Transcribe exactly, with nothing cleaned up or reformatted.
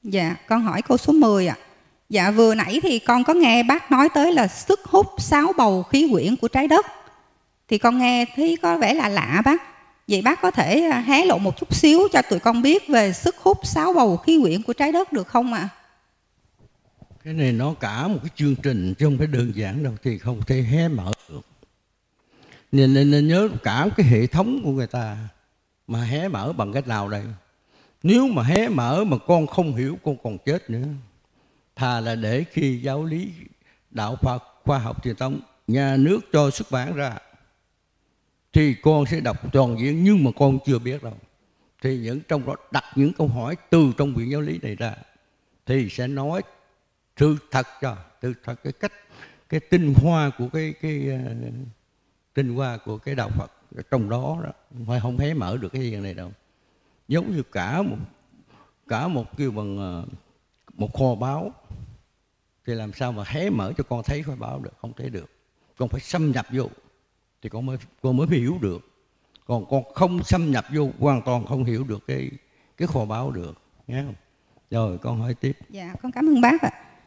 Dạ, con hỏi câu số mười ạ. Dạ, vừa nãy thì con có nghe bác nói tới là sức hút sáu bầu khí quyển của trái đất. Thì con nghe thấy có vẻ là lạ bác. Vậy bác có thể hé lộ một chút xíu cho tụi con biết về sức hút sáu bầu khí quyển của trái đất được không ạ? À? Cái này nó cả một cái chương trình chứ không phải đơn giản đâu, thì không thể hé mở được. Nên, nên, nên nhớ cả cái hệ thống của người ta mà hé mở bằng cách nào đây? Nếu mà hé mở mà con không hiểu, con còn chết nữa. Thà là để khi giáo lý đạo Phật khoa học truyền thống nhà nước cho xuất bản ra thì con sẽ đọc toàn diện, nhưng mà con chưa biết đâu. Thì những trong đó đặt những câu hỏi từ trong viện giáo lý này ra thì sẽ nói sự thật cho, sự thật cái cách, cái tinh hoa của cái cái uh, tinh hoa của cái đạo Phật trong đó, đó. Phải không hé mở được cái gì này đâu. Giống như cả một cả một kêu bằng uh, một kho báu thì làm sao mà hé mở cho con thấy kho báu được, không thấy được. Con phải xâm nhập vô thì con mới con mới hiểu được. Còn con không xâm nhập vô hoàn toàn không hiểu được cái cái kho báu được, nghe không? Rồi con hỏi tiếp. Dạ, con cảm ơn bác ạ.